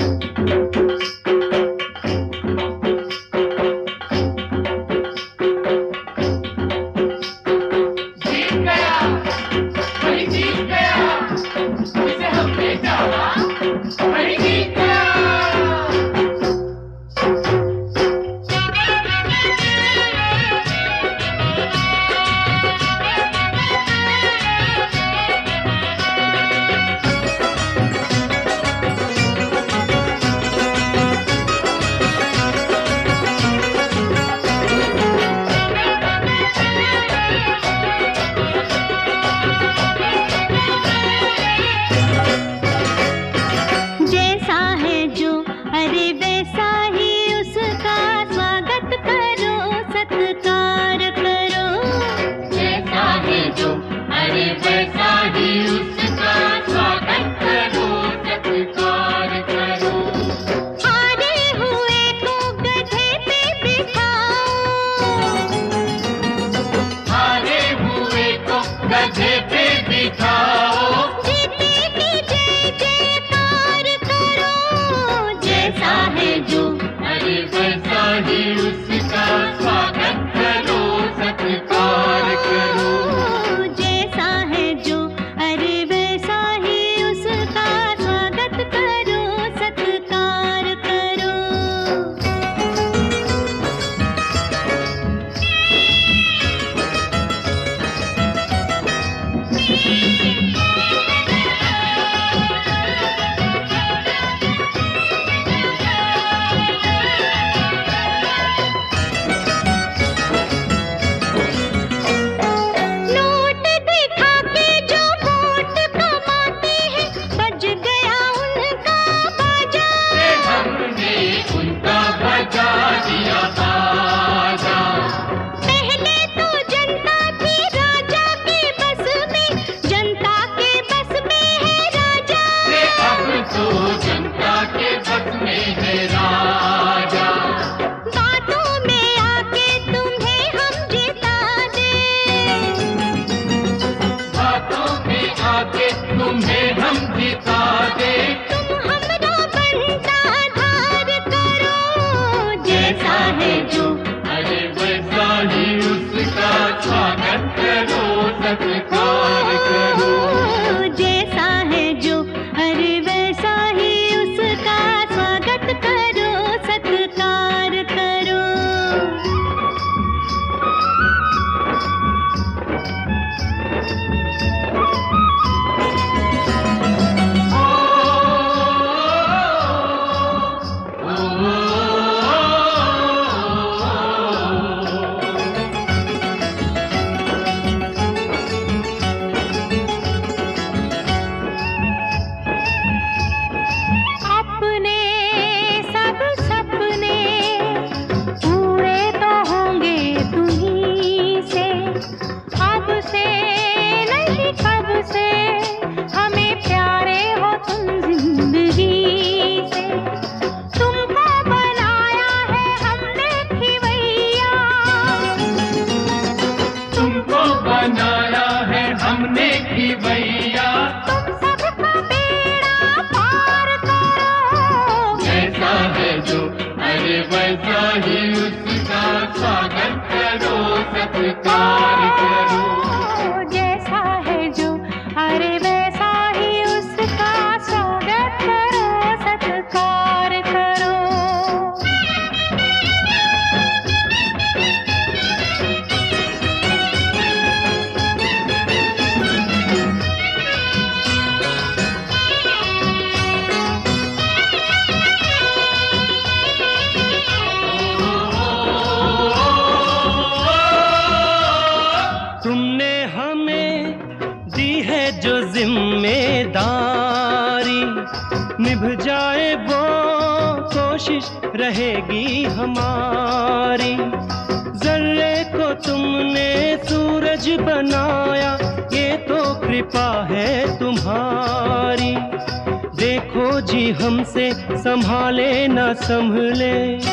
रहेगी हमारी। जर्रे को तुमने सूरज बनाया, ये तो कृपा है तुम्हारी। देखो जी हमसे संभाले न संभले,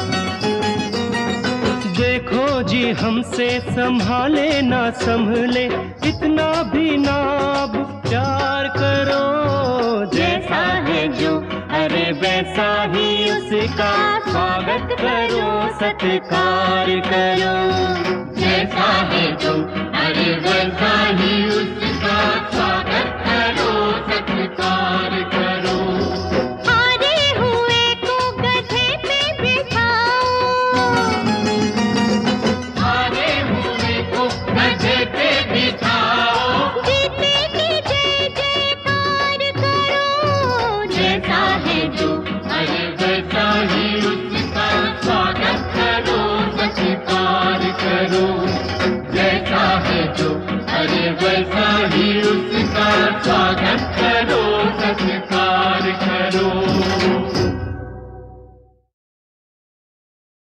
देखो जी हमसे संभाले न संभले, इतना भी ना अब प्यार करो। जैसा है जो अरे वैसा ही उसका स्वागत करो, सत्कार करो। जैसा है जो अरे वैसा ही उसका स्वागत करो, सत्कार करो। हारे हुए को गधे पे बिठाओ, हारे हुए को गधे पे बिठाओ, जीते की जय जयकार करो। जैसा है जो अरे वैसा ही उसका स्वागत करो, सत्कार करो। जैसा है जो अरे वैसा ही उसका स्वागत